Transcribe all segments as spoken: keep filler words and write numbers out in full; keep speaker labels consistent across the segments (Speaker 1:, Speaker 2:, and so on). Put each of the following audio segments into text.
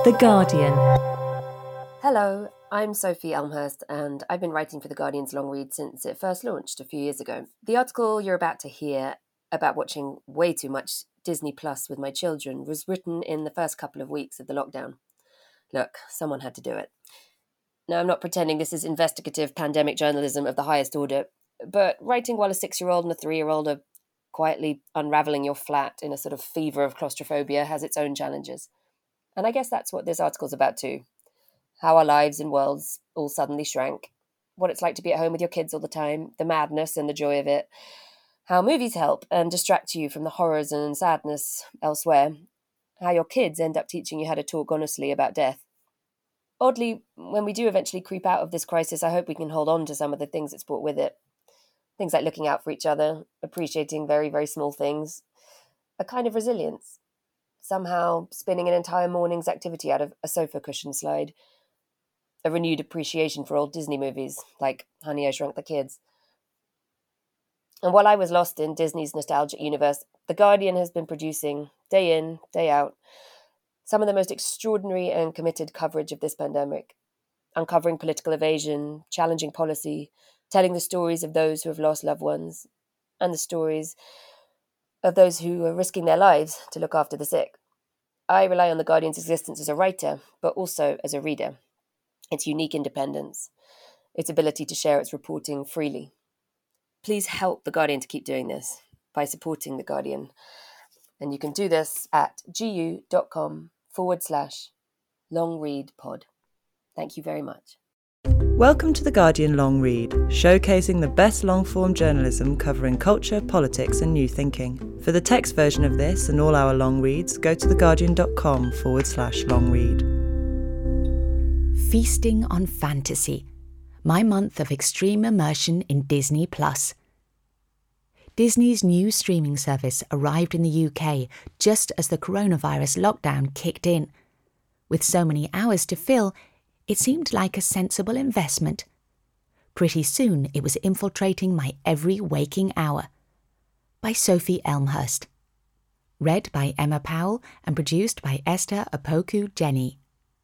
Speaker 1: The Guardian.
Speaker 2: Hello, I'm Sophie Elmhurst, and I've been writing for The Guardian's long read since it first launched a few years ago. The article you're about to hear about watching way too much Disney Plus with my children was written in the first couple of weeks of the lockdown. Look, someone had to do it. Now, I'm not pretending this is investigative pandemic journalism of the highest order, but writing while a six-year-old and a three-year-old are quietly unravelling your flat in a sort of fever of claustrophobia has its own challenges. And I guess that's what this article's about too. How our lives and worlds all suddenly shrank, what it's like to be at home with your kids all the time, the madness and the joy of it, how movies help and distract you from the horrors and sadness elsewhere, how your kids end up teaching you how to talk honestly about death. Oddly, when we do eventually creep out of this crisis, I hope we can hold on to some of the things it's brought with it. Things like looking out for each other, appreciating very, very small things, a kind of resilience, somehow spinning an entire morning's activity out of a sofa cushion slide, a renewed appreciation for old Disney movies, like Honey, I Shrunk the Kids. And while I was lost in Disney's nostalgic universe, The Guardian has been producing, day in, day out, some of the most extraordinary and committed coverage of this pandemic, uncovering political evasion, challenging policy, telling the stories of those who have lost loved ones, and the stories of those who are risking their lives to look after the sick. I rely on The Guardian's existence as a writer, but also as a reader. Its unique independence, its ability to share its reporting freely. Please help The Guardian to keep doing this by supporting The Guardian. And you can do this at gu.com forward slash long read pod. Thank you very much.
Speaker 3: Welcome to The Guardian Long Read, showcasing the best long-form journalism covering culture, politics and new thinking. For the text version of this and all our long reads, go to theguardian.com forward slash long read.
Speaker 4: Feasting on Fantasy, my month of extreme immersion in Disney Plus. Disney's new streaming service arrived in the U K just as the coronavirus lockdown kicked in. With so many hours to fill, it seemed like a sensible investment. Pretty soon it was infiltrating my every waking hour. By Sophie Elmhurst. Read by Emma Powell and produced by Esther Opoku-Jenny.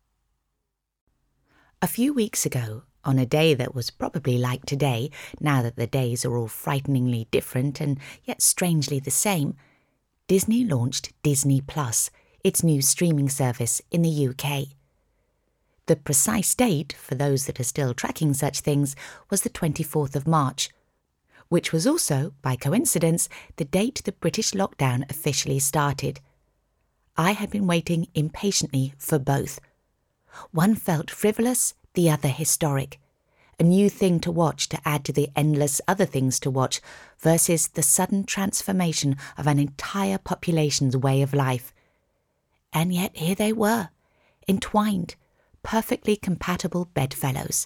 Speaker 4: A few weeks ago, on a day that was probably like today, now that the days are all frighteningly different and yet strangely the same, Disney launched Disney Plus, its new streaming service in the U K. The precise date, for those that are still tracking such things, was the twenty-fourth of March, which was also, by coincidence, the date the British lockdown officially started. I had been waiting impatiently for both. One felt frivolous, the other historic. A new thing to watch to add to the endless other things to watch versus the sudden transformation of an entire population's way of life. And yet here they were, entwined, perfectly compatible bedfellows.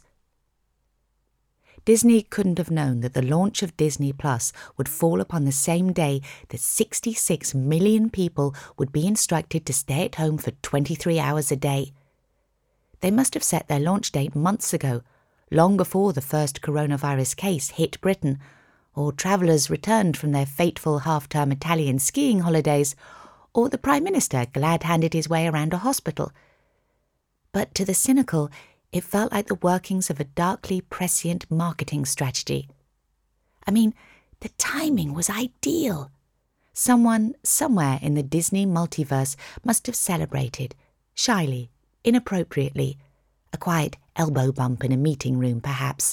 Speaker 4: Disney couldn't have known that the launch of Disney Plus would fall upon the same day that sixty-six million people would be instructed to stay at home for twenty-three hours a day. They must have set their launch date months ago, long before the first coronavirus case hit Britain, or travellers returned from their fateful half-term Italian skiing holidays, or the Prime Minister glad-handed his way around a hospital. But to the cynical, it felt like the workings of a darkly prescient marketing strategy. I mean, the timing was ideal. Someone, somewhere in the Disney multiverse must have celebrated, shyly, inappropriately, a quiet elbow bump in a meeting room perhaps.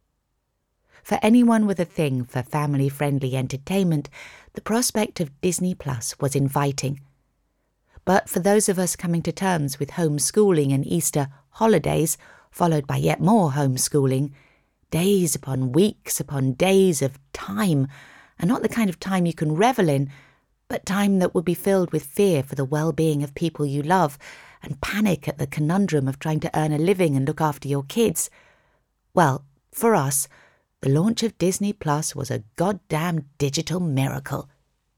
Speaker 4: For anyone with a thing for family-friendly entertainment, the prospect of Disney Plus was inviting. But for those of us coming to terms with homeschooling and Easter holidays, followed by yet more homeschooling, days upon weeks upon days of time, and not the kind of time you can revel in, but time that would be filled with fear for the well-being of people you love, and panic at the conundrum of trying to earn a living and look after your kids. Well, for us, the launch of Disney Plus was a goddamn digital miracle.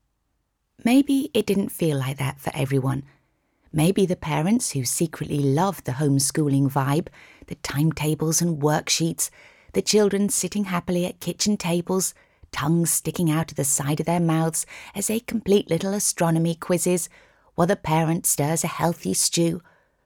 Speaker 4: Maybe it didn't feel like that for everyone. Maybe the parents who secretly loved the homeschooling vibe, the timetables and worksheets, the children sitting happily at kitchen tables, tongues sticking out of the side of their mouths as they complete little astronomy quizzes, while the parent stirs a healthy stew.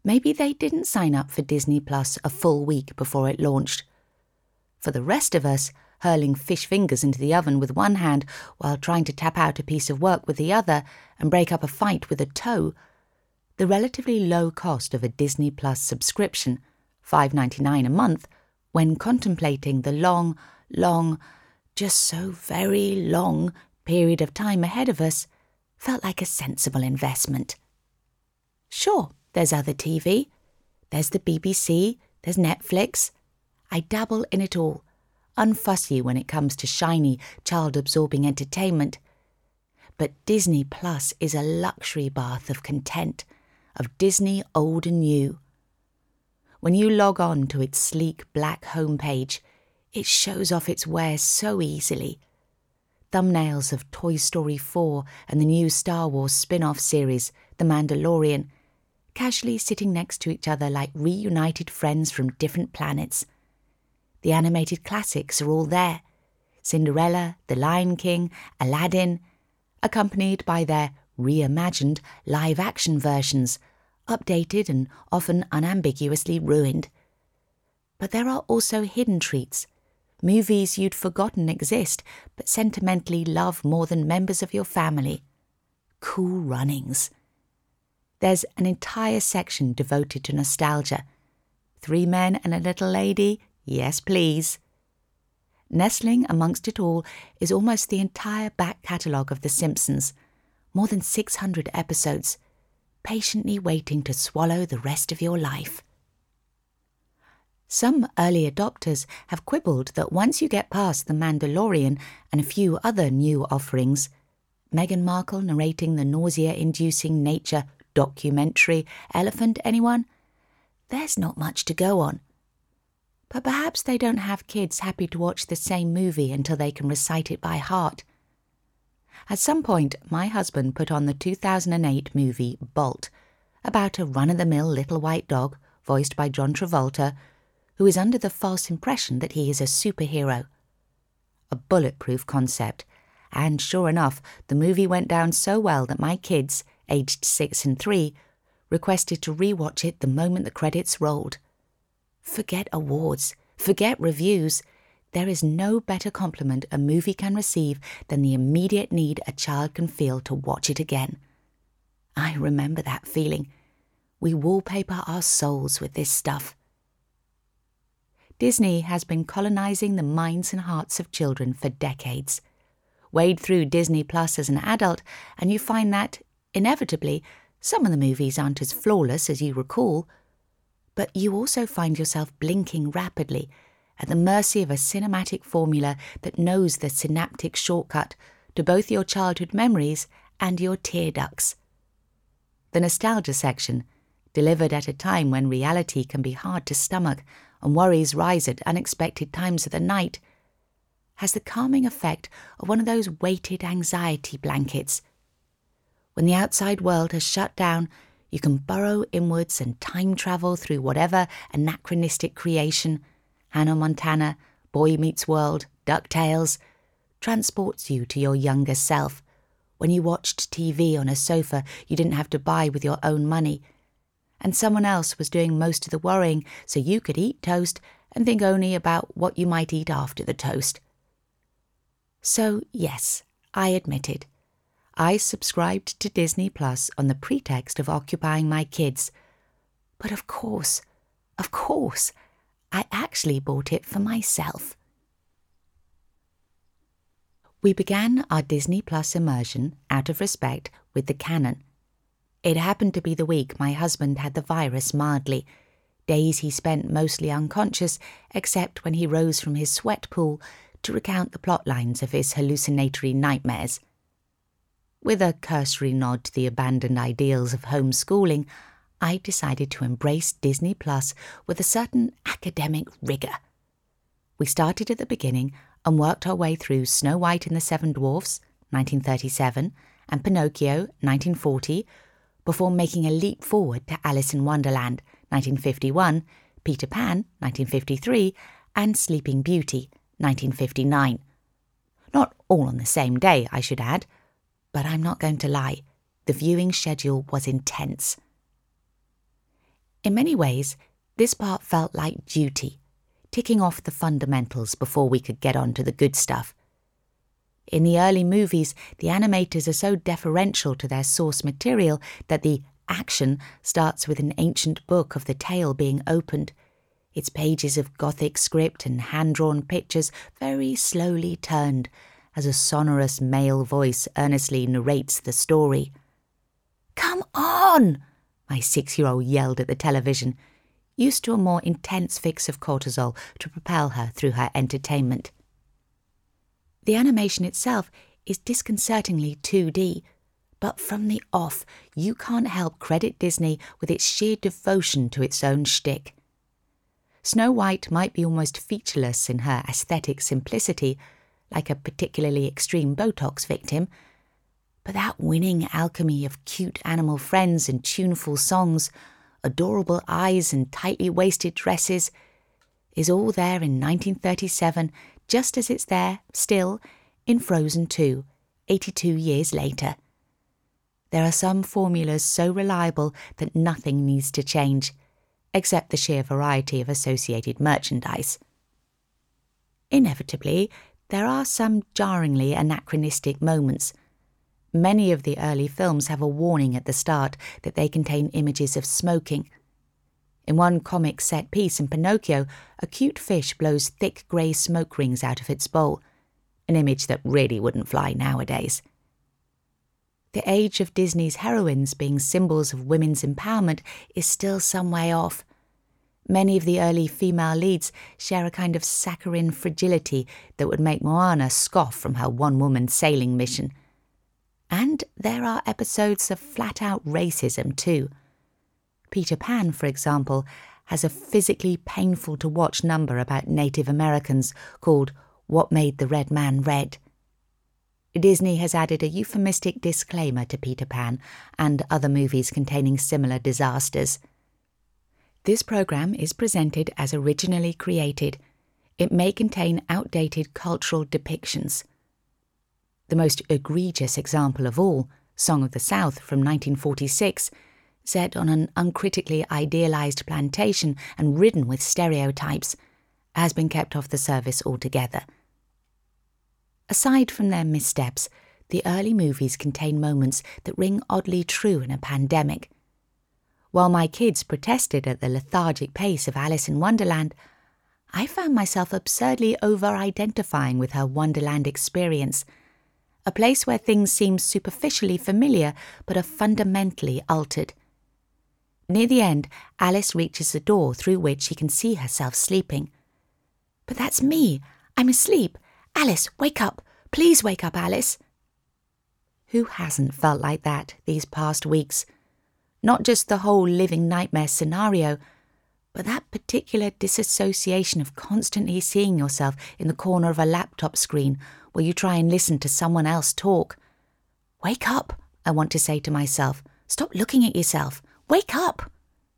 Speaker 4: maybe they didn't sign up for Disney Plus a full week before it launched. For the rest of us, hurling fish fingers into the oven with one hand while trying to tap out a piece of work with the other and break up a fight with a toe, the relatively low cost of a Disney Plus subscription, five dollars and ninety-nine cents a month, when contemplating the long, long, just so very long period of time ahead of us, felt like a sensible investment. Sure, there's other T V. There's the B B C, there's Netflix. I dabble in it all, unfussy when it comes to shiny, child-absorbing entertainment. But Disney Plus is a luxury bath of content, of Disney old and new. When you log on to its sleek black homepage, it shows off its wares so easily. Thumbnails of Toy Story four and the new Star Wars spin-off series, The Mandalorian, casually sitting next to each other like reunited friends from different planets. The animated classics are all there: Cinderella, The Lion King, Aladdin, accompanied by their reimagined live-action versions, updated and often unambiguously ruined. But there are also hidden treats, movies you'd forgotten exist but sentimentally love more than members of your family. Cool Runnings. There's an entire section devoted to nostalgia. Three Men and a Little Lady? Yes, please. Nestling amongst it all is almost the entire back catalogue of The Simpsons, more than six hundred episodes, patiently waiting to swallow the rest of your life. Some early adopters have quibbled that once you get past The Mandalorian and a few other new offerings, Meghan Markle narrating the nausea-inducing nature documentary Elephant, anyone? There's not much to go on. But perhaps they don't have kids happy to watch the same movie until they can recite it by heart. At some point, my husband put on the two thousand eight movie Bolt, about a run-of-the-mill little white dog, voiced by John Travolta, who is under the false impression that he is a superhero. A bulletproof concept, and sure enough, the movie went down so well that my kids, aged six and three, requested to rewatch it the moment the credits rolled. Forget awards, forget reviews. There is no better compliment a movie can receive than the immediate need a child can feel to watch it again. I remember that feeling. We wallpaper our souls with this stuff. Disney has been colonizing the minds and hearts of children for decades. Wade through Disney Plus as an adult, and you find that, inevitably, some of the movies aren't as flawless as you recall. But you also find yourself blinking rapidly, at the mercy of a cinematic formula that knows the synaptic shortcut to both your childhood memories and your tear ducts. The nostalgia section, delivered at a time when reality can be hard to stomach and worries rise at unexpected times of the night, has the calming effect of one of those weighted anxiety blankets. When the outside world has shut down, you can burrow inwards and time travel through whatever anachronistic creation, Hannah Montana, Boy Meets World, DuckTales, transports you to your younger self, when you watched T V on a sofa you didn't have to buy with your own money, and someone else was doing most of the worrying so you could eat toast and think only about what you might eat after the toast. So, yes, I admitted, I subscribed to Disney Plus on the pretext of occupying my kids. But of course, of course, I actually bought it for myself. We began our Disney Plus immersion, out of respect, with The Canon. It happened to be the week my husband had the virus mildly, days he spent mostly unconscious except when he rose from his sweat pool to recount the plot lines of his hallucinatory nightmares. With a cursory nod to the abandoned ideals of homeschooling, I decided to embrace Disney Plus with a certain academic rigour. We started at the beginning and worked our way through Snow White and the Seven Dwarfs, nineteen thirty-seven, and Pinocchio, nineteen forty, before making a leap forward to Alice in Wonderland, nineteen fifty-one, Peter Pan, nineteen fifty-three, and Sleeping Beauty, nineteen fifty-nine. Not all on the same day, I should add, but I'm not going to lie, the viewing schedule was intense. In many ways, this part felt like duty, ticking off the fundamentals before we could get on to the good stuff. In the early movies, the animators are so deferential to their source material that the action starts with an ancient book of the tale being opened, its pages of Gothic script and hand-drawn pictures very slowly turned as a sonorous male voice earnestly narrates the story. "Come on!" my six-year-old yelled at the television, used to a more intense fix of cortisol to propel her through her entertainment. The animation itself is disconcertingly two D, but from the off, you can't help credit Disney with its sheer devotion to its own shtick. Snow White might be almost featureless in her aesthetic simplicity, like a particularly extreme Botox victim, but that winning alchemy of cute animal friends and tuneful songs, adorable eyes and tightly waisted dresses, is all there in nineteen thirty-seven, just as it's there, still, in Frozen two, eighty-two years later. There are some formulas so reliable that nothing needs to change, except the sheer variety of associated merchandise. Inevitably, there are some jarringly anachronistic moments. Many of the early films have a warning at the start that they contain images of smoking. In one comic set piece in Pinocchio, a cute fish blows thick grey smoke rings out of its bowl, an image that really wouldn't fly nowadays. The age of Disney's heroines being symbols of women's empowerment is still some way off. Many of the early female leads share a kind of saccharine fragility that would make Moana scoff from her one-woman sailing mission. And there are episodes of flat-out racism too. Peter Pan, for example, has a physically painful-to-watch number about Native Americans called What Made the Red Man Red. Disney has added a euphemistic disclaimer to Peter Pan and other movies containing similar disasters. This programme is presented as originally created. It may contain outdated cultural depictions. The most egregious example of all, Song of the South from nineteen forty-six, set on an uncritically idealised plantation and ridden with stereotypes, has been kept off the service altogether. Aside from their missteps, the early movies contain moments that ring oddly true in a pandemic. While my kids protested at the lethargic pace of Alice in Wonderland, I found myself absurdly over-identifying with her Wonderland experience, a place where things seem superficially familiar but are fundamentally altered. Near the end, Alice reaches the door through which she can see herself sleeping. "But that's me. I'm asleep. Alice, wake up. Please wake up, Alice." Who hasn't felt like that these past weeks? Not just the whole living nightmare scenario, but that particular disassociation of constantly seeing yourself in the corner of a laptop screen while you try and listen to someone else talk. Wake up, I want to say to myself. Stop looking at yourself. Wake up.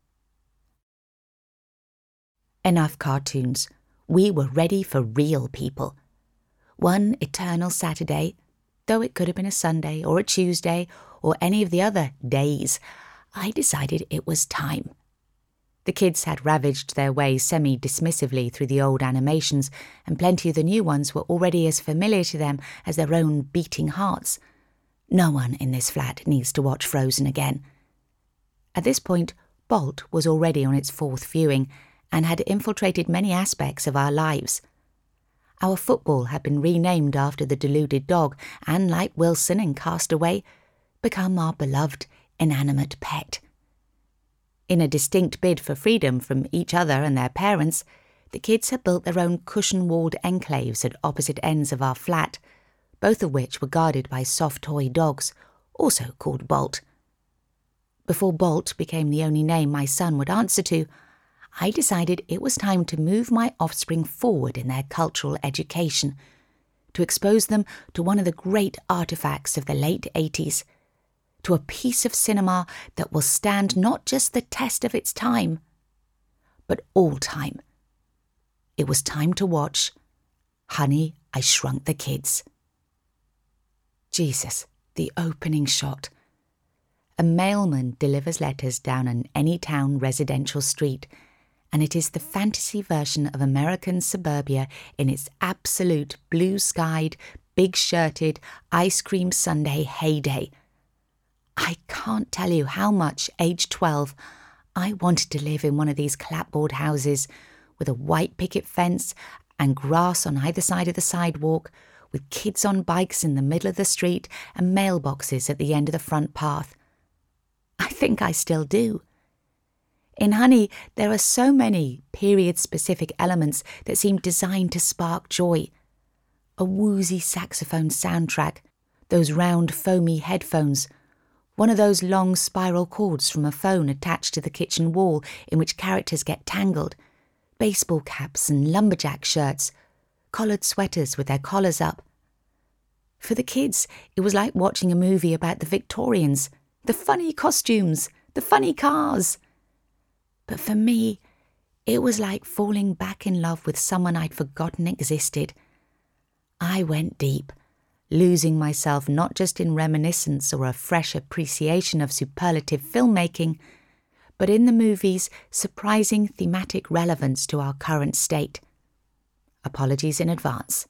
Speaker 4: Enough cartoons. We were ready for real people. One eternal Saturday, though it could have been a Sunday or a Tuesday or any of the other days, I decided it was time. The kids had ravaged their way semi-dismissively through the old animations, and plenty of the new ones were already as familiar to them as their own beating hearts. No one in this flat needs to watch Frozen again. At this point, Bolt was already on its fourth viewing and had infiltrated many aspects of our lives. Our football had been renamed after the deluded dog and, like Wilson in Castaway, become our beloved inanimate pet. In a distinct bid for freedom from each other and their parents, the kids had built their own cushion-walled enclaves at opposite ends of our flat, both of which were guarded by soft toy dogs, also called Bolt. Before Bolt became the only name my son would answer to, I decided it was time to move my offspring forward in their cultural education, to expose them to one of the great artefacts of the late eighties, to a piece of cinema that will stand not just the test of its time, but all time. It was time to watch Honey, I Shrunk the Kids. Jesus, the opening shot. A mailman delivers letters down an Anytown residential street, and it is the fantasy version of American suburbia in its absolute blue-skied, big-shirted, ice cream sundae heyday. I can't tell you how much, age twelve, I wanted to live in one of these clapboard houses with a white picket fence and grass on either side of the sidewalk, with kids on bikes in the middle of the street and mailboxes at the end of the front path. I think I still do. In Honey, there are so many period-specific elements that seem designed to spark joy. A woozy saxophone soundtrack, those round foamy headphones, one of those long spiral cords from a phone attached to the kitchen wall in which characters get tangled, baseball caps and lumberjack shirts, collared sweaters with their collars up. For the kids, it was like watching a movie about the Victorians, the funny costumes, the funny cars. But for me, it was like falling back in love with someone I'd forgotten existed. I went deep, losing myself not just in reminiscence or a fresh appreciation of superlative filmmaking, but in the movie's surprising thematic relevance to our current state. Apologies in advance.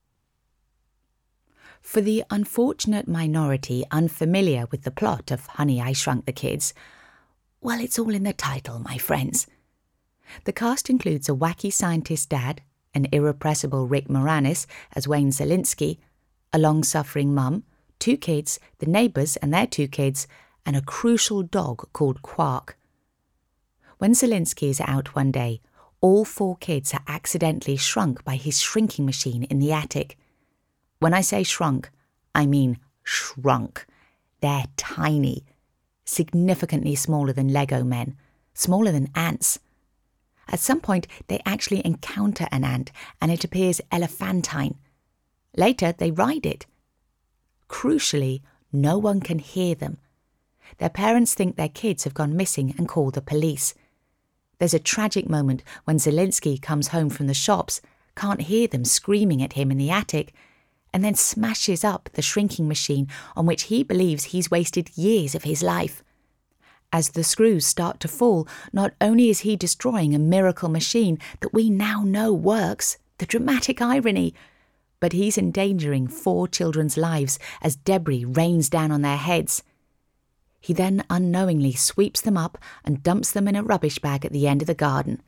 Speaker 4: For the unfortunate minority unfamiliar with the plot of Honey, I Shrunk the Kids, well, it's all in the title, my friends. The cast includes a wacky scientist dad, an irrepressible Rick Moranis as Wayne Zelinsky, a long-suffering mum, two kids, the neighbours and their two kids, and a crucial dog called Quark. When Zelinsky is out one day, all four kids are accidentally shrunk by his shrinking machine in the attic. When I say shrunk, I mean shrunk. They're tiny, significantly smaller than Lego men, smaller than ants. At some point, they actually encounter an ant, and it appears elephantine. Later, they ride it. Crucially, no one can hear them. Their parents think their kids have gone missing and call the police. There's a tragic moment when Zelinsky comes home from the shops, can't hear them screaming at him in the attic, and then smashes up the shrinking machine on which he believes he's wasted years of his life. As the screws start to fall, not only is he destroying a miracle machine that we now know works, the dramatic irony, but he's endangering four children's lives as debris rains down on their heads. He then unknowingly sweeps them up and dumps them in a rubbish bag at the end of the garden.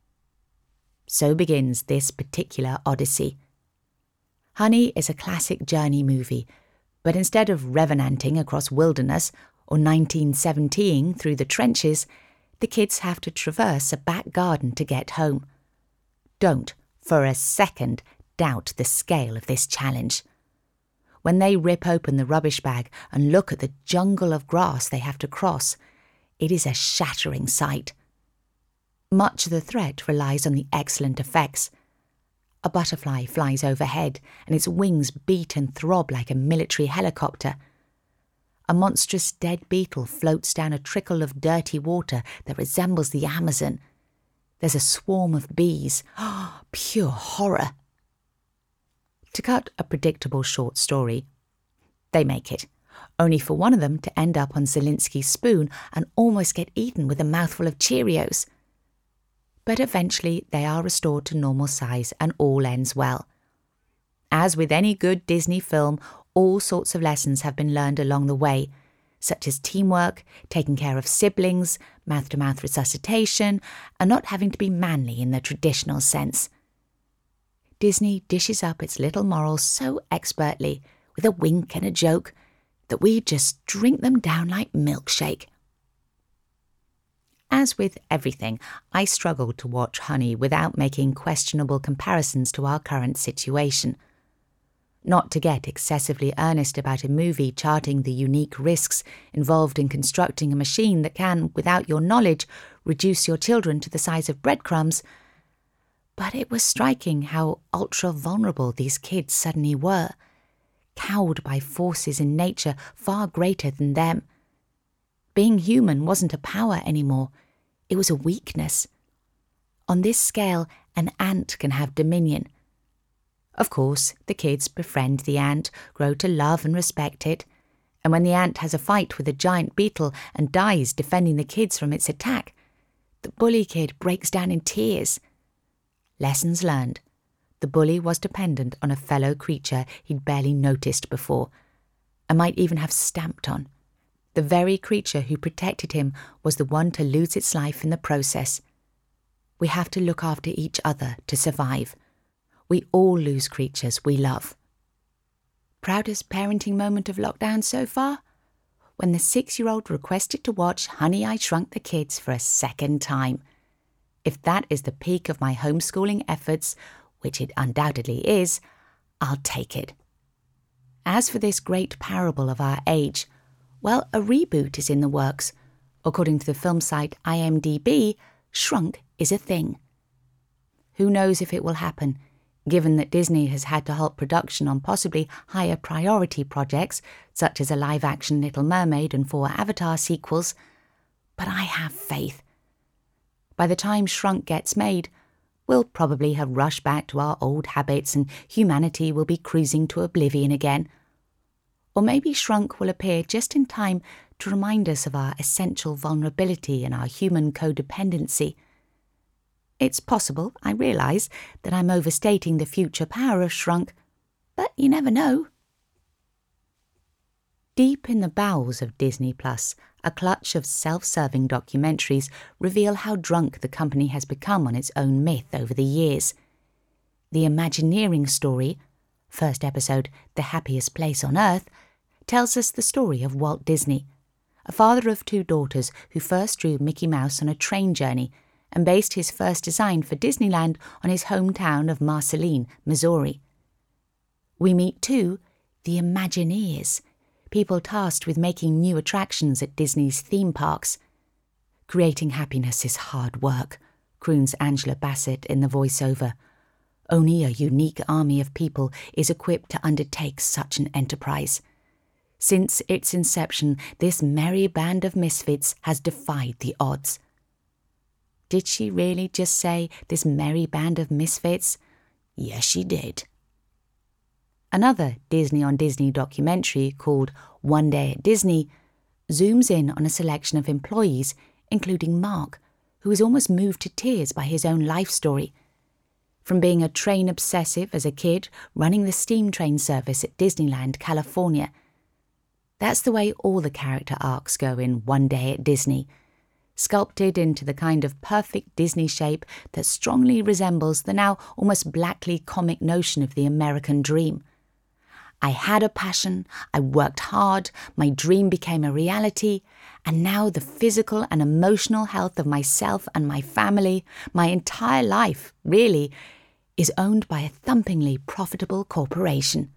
Speaker 4: So begins this particular odyssey. Honey is a classic journey movie, but instead of revenanting across wilderness or nineteen seventying through the trenches, the kids have to traverse a back garden to get home. Don't, for a second, doubt the scale of this challenge. When they rip open the rubbish bag and look at the jungle of grass they have to cross, it is a shattering sight. Much of the threat relies on the excellent effects. A butterfly flies overhead, and its wings beat and throb like a military helicopter. A monstrous dead beetle floats down a trickle of dirty water that resembles the Amazon. There's a swarm of bees. Oh, pure horror. To cut a predictable short story, they make it, only for one of them to end up on Zelinsky's spoon and almost get eaten with a mouthful of Cheerios. But eventually they are restored to normal size and all ends well. As with any good Disney film, all sorts of lessons have been learned along the way, such as teamwork, taking care of siblings, mouth-to-mouth resuscitation, and not having to be manly in the traditional sense. Disney dishes up its little morals so expertly, with a wink and a joke, that we just drink them down like milkshake. As with everything, I struggled to watch Honey without making questionable comparisons to our current situation. Not to get excessively earnest about a movie charting the unique risks involved in constructing a machine that can, without your knowledge, reduce your children to the size of breadcrumbs, but it was striking how ultra-vulnerable these kids suddenly were, cowed by forces in nature far greater than them. Being human wasn't a power anymore, it was a weakness. On this scale, an ant can have dominion. Of course, the kids befriend the ant, grow to love and respect it, And when the ant has a fight with a giant beetle and dies defending the kids from its attack, the bully kid breaks down in tears. Lessons learned. The bully was dependent on a fellow creature he'd barely noticed before, and might even have stamped on. The very creature who protected him was the one to lose its life in the process. We have to look after each other to survive. We all lose creatures we love. Proudest parenting moment of lockdown so far? When the six-year-old requested to watch Honey, I Shrunk the Kids for a second time. If that is the peak of my homeschooling efforts, which it undoubtedly is, I'll take it. As for this great parable of our age, well, a reboot is in the works. According to the film site I M D B, Shrunk is a thing. Who knows if it will happen, given that Disney has had to halt production on possibly higher priority projects, such as a live-action Little Mermaid and four Avatar sequels. But I have faith. By the time Shrunk gets made, we'll probably have rushed back to our old habits and humanity will be cruising to oblivion again. Or maybe Shrunk will appear just in time to remind us of our essential vulnerability and our human codependency. It's possible, I realise, that I'm overstating the future power of Shrunk, but you never know. Deep in the bowels of Disney Plus, a clutch of self-serving documentaries reveal how drunk the company has become on its own myth over the years. The Imagineering story, first episode, The Happiest Place on Earth, tells us the story of Walt Disney, a father of two daughters who first drew Mickey Mouse on a train journey and based his first design for Disneyland on his hometown of Marceline, Missouri. We meet, too, the Imagineers, people tasked with making new attractions at Disney's theme parks. Creating happiness is hard work, croons Angela Bassett in the voiceover. Only a unique army of people is equipped to undertake such an enterprise. Since its inception, this merry band of misfits has defied the odds. Did she really just say, this merry band of misfits? Yes, she did. Another Disney on Disney documentary called One Day at Disney zooms in on a selection of employees, including Mark, who is almost moved to tears by his own life story. From being a train obsessive as a kid, running the steam train service at Disneyland, California. That's the way all the character arcs go in One Day at Disney, sculpted into the kind of perfect Disney shape that strongly resembles the now almost blackly comic notion of the American dream. I had a passion, I worked hard, my dream became a reality, and now the physical and emotional health of myself and my family, my entire life, really, is owned by a thumpingly profitable corporation.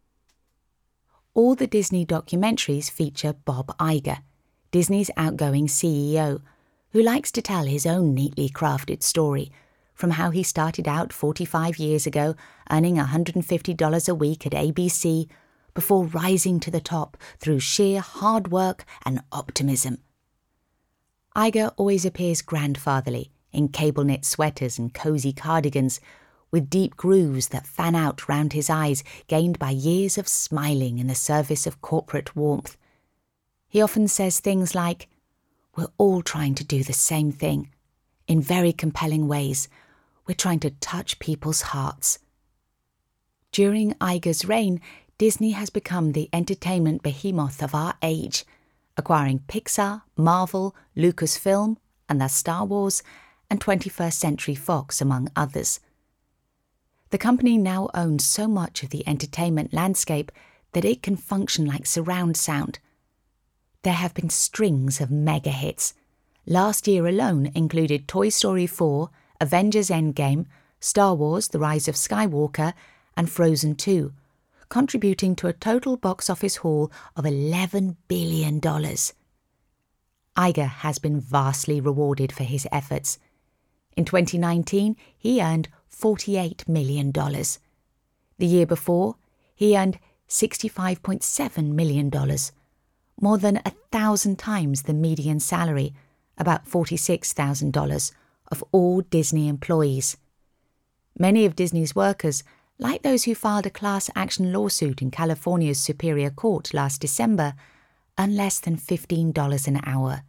Speaker 4: All the Disney documentaries feature Bob Iger, Disney's outgoing C E O, who likes to tell his own neatly crafted story, from how he started out forty-five years ago, earning one hundred fifty dollars a week at A B C, before rising to the top through sheer hard work and optimism. Iger always appears grandfatherly, in cable-knit sweaters and cosy cardigans, with deep grooves that fan out round his eyes gained by years of smiling in the service of corporate warmth. He often says things like, "We're all trying to do the same thing. In very compelling ways, we're trying to touch people's hearts." During Iger's reign, Disney has become the entertainment behemoth of our age, acquiring Pixar, Marvel, Lucasfilm, and thus Star Wars, and twenty-first Century Fox, among others. The company now owns so much of the entertainment landscape that it can function like surround sound. There have been strings of mega hits. Last year alone included Toy Story four, Avengers Endgame, Star Wars The Rise of Skywalker, and Frozen two, contributing to a total box office haul of eleven billion dollars. Iger has been vastly rewarded for his efforts. In twenty nineteen, he earned forty-eight million dollars. The year before, he earned sixty-five point seven million dollars, more than a thousand times the median salary, about forty-six thousand dollars, of all Disney employees. Many of Disney's workers, like those who filed a class action lawsuit in California's Superior Court last December, earn less than fifteen dollars an hour.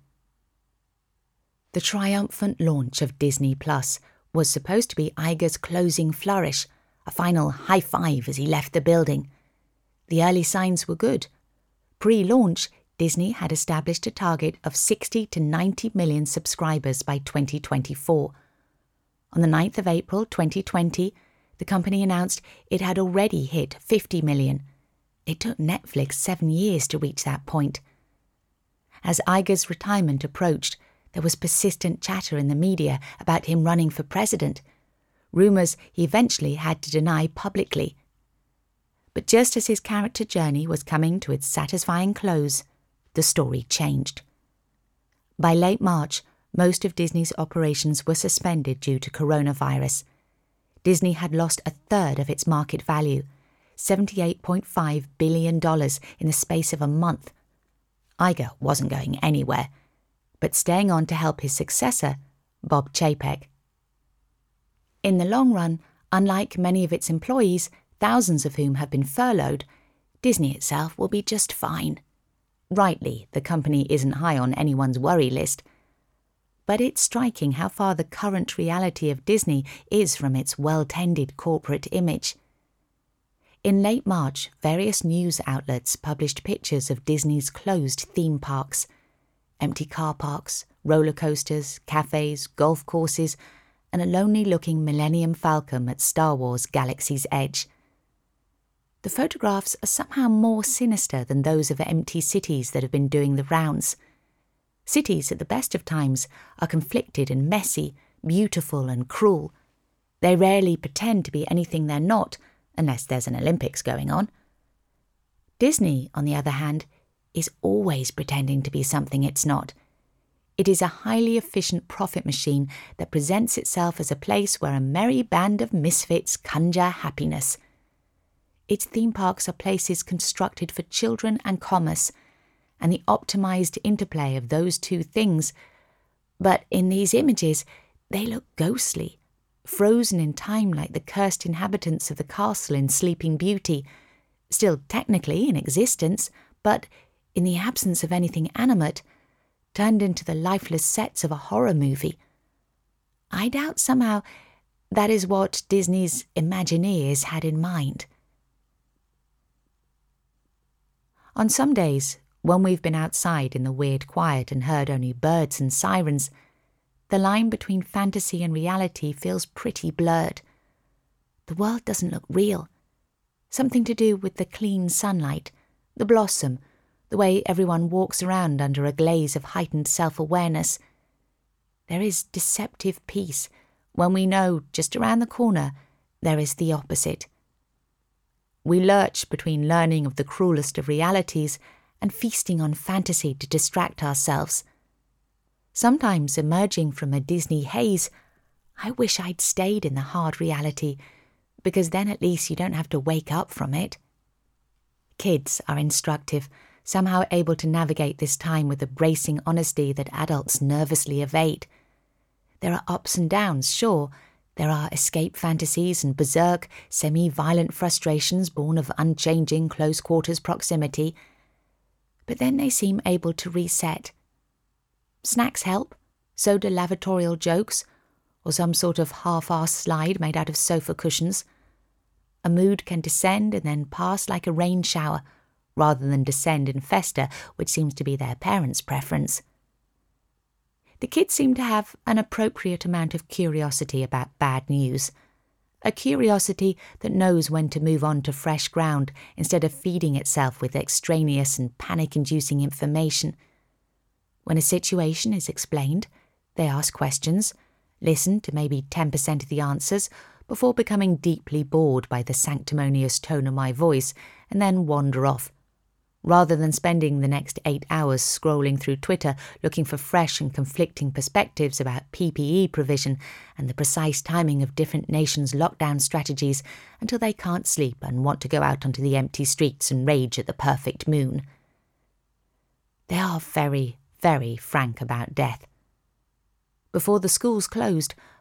Speaker 4: The triumphant launch of Disney Plus was supposed to be Iger's closing flourish, a final high five as he left the building. The early signs were good. Pre-launch, Disney had established a target of sixty to ninety million subscribers by twenty twenty-four. On the ninth of April twenty twenty, the company announced it had already hit fifty million. It took Netflix seven years to reach that point. As Iger's retirement approached, there was persistent chatter in the media about him running for president, rumours he eventually had to deny publicly. But just as his character journey was coming to its satisfying close, the story changed. By late March, most of Disney's operations were suspended due to coronavirus. Disney had lost a third of its market value, seventy-eight point five billion dollars, in the space of a month. Iger wasn't going anywhere, but staying on to help his successor, Bob Chapek. In the long run, unlike many of its employees, thousands of whom have been furloughed, Disney itself will be just fine. Rightly, the company isn't high on anyone's worry list, but it's striking how far the current reality of Disney is from its well-tended corporate image. In late March, various news outlets published pictures of Disney's closed theme parks. Empty car parks, roller coasters, cafes, golf courses, and a lonely-looking Millennium Falcon at Star Wars Galaxy's Edge. The photographs are somehow more sinister than those of empty cities that have been doing the rounds. Cities at the best of times are conflicted and messy, beautiful and cruel. They rarely pretend to be anything they're not, unless there's an Olympics going on. Disney, on the other hand, is always pretending to be something it's not. It is a highly efficient profit machine that presents itself as a place where a merry band of misfits conjure happiness. Its theme parks are places constructed for children and commerce, and the optimized interplay of those two things. But in these images, they look ghostly, frozen in time like the cursed inhabitants of the castle in Sleeping Beauty, still technically in existence, but in the absence of anything animate, turned into the lifeless sets of a horror movie. I doubt somehow that is what Disney's Imagineers had in mind. On some days, when we've been outside in the weird quiet and heard only birds and sirens, the line between fantasy and reality feels pretty blurred. The world doesn't look real. Something to do with the clean sunlight, the blossom, the way everyone walks around under a glaze of heightened self-awareness. There is deceptive peace when we know just around the corner there is the opposite. We lurch between learning of the cruelest of realities and feasting on fantasy to distract ourselves. Sometimes, emerging from a Disney haze, I wish I'd stayed in the hard reality, because then at least you don't have to wake up from it. Kids are instructive, somehow able to navigate this time with a bracing honesty that adults nervously evade. There are ups and downs, sure. There are escape fantasies and berserk, semi-violent frustrations born of unchanging close-quarters proximity. But then they seem able to reset. Snacks help, so do lavatorial jokes, or some sort of half-assed slide made out of sofa cushions. A mood can descend and then pass like a rain shower, rather than descend and fester, which seems to be their parents' preference. The kids seem to have an appropriate amount of curiosity about bad news, a curiosity that knows when to move on to fresh ground instead of feeding itself with extraneous and panic-inducing information. When a situation is explained, they ask questions, listen to maybe ten percent of the answers before becoming deeply bored by the sanctimonious tone of my voice and then wander off, rather than spending the next eight hours scrolling through Twitter looking for fresh and conflicting perspectives about P P E provision and the precise timing of different nations' lockdown strategies until they can't sleep and want to go out onto the empty streets and rage at the perfect moon. They are very, very frank about death. Before the schools closed,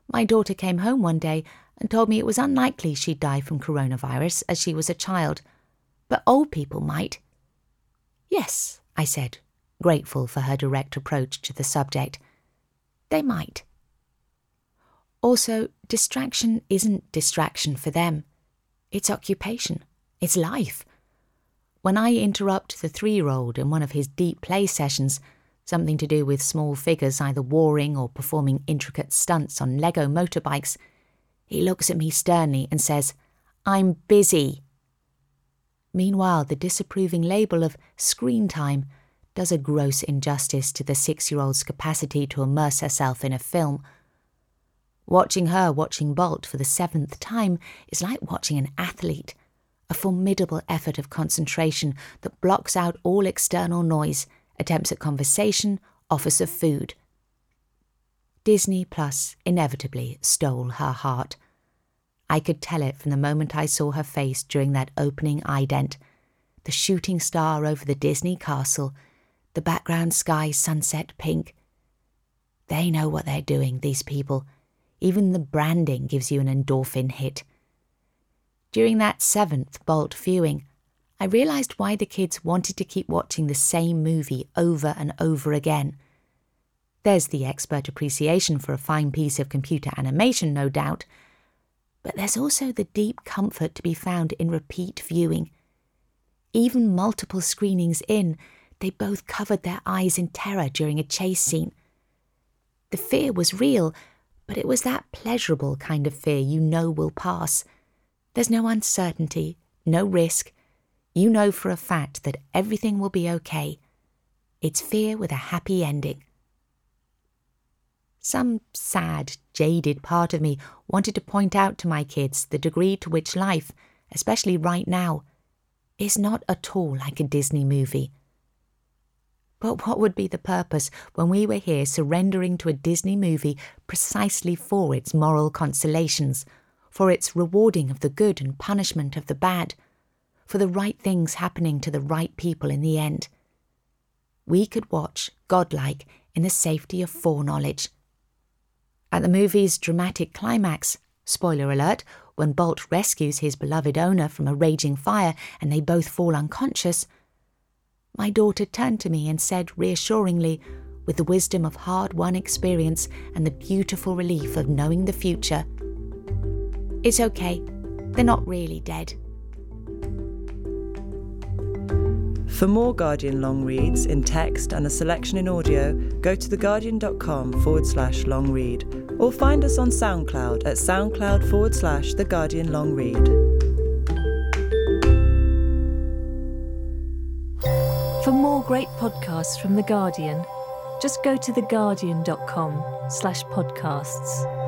Speaker 4: My daughter came home one day and told me it was unlikely she'd die from coronavirus as she was a child, but old people might. Yes, I said, grateful for her direct approach to the subject. They might. Also, distraction isn't distraction for them. It's occupation. It's life. When I interrupt the three-year-old in one of his deep play sessions, something to do with small figures either warring or performing intricate stunts on Lego motorbikes, he looks at me sternly and says, "I'm busy." Meanwhile, the disapproving label of screen time does a gross injustice to the six-year-old's capacity to immerse herself in a film. Watching her watching Bolt for the seventh time is like watching an athlete, a formidable effort of concentration that blocks out all external noise, attempts at conversation, offers of food. Disney Plus inevitably stole her heart. I could tell it from the moment I saw her face during that opening ident. The shooting star over the Disney castle, the background sky sunset pink. They know what they're doing, these people. Even the branding gives you an endorphin hit. During that seventh Bolt viewing, I realised why the kids wanted to keep watching the same movie over and over again. There's the expert appreciation for a fine piece of computer animation, no doubt, but there's also the deep comfort to be found in repeat viewing. Even multiple screenings in, they both covered their eyes in terror during a chase scene. The fear was real, but it was that pleasurable kind of fear you know will pass. There's no uncertainty, no risk. You know for a fact that everything will be okay. It's fear with a happy ending. Some sad, jaded part of me wanted to point out to my kids the degree to which life, especially right now, is not at all like a Disney movie. But what would be the purpose when we were here surrendering to a Disney movie precisely for its moral consolations, for its rewarding of the good and punishment of the bad, for the right things happening to the right people in the end? We could watch, godlike, in the safety of foreknowledge. At the movie's dramatic climax, spoiler alert, when Bolt rescues his beloved owner from a raging fire and they both fall unconscious, my daughter turned to me and said reassuringly, with the wisdom of hard-won experience and the beautiful relief of knowing the future, "It's okay, they're not really dead."
Speaker 3: For more Guardian long reads in text and a selection in audio, go to theguardian.com forward slash long read or find us on SoundCloud at soundcloud forward slash The Guardian Long Read.
Speaker 1: For more great podcasts from The Guardian, just go to theguardian.com slash podcasts.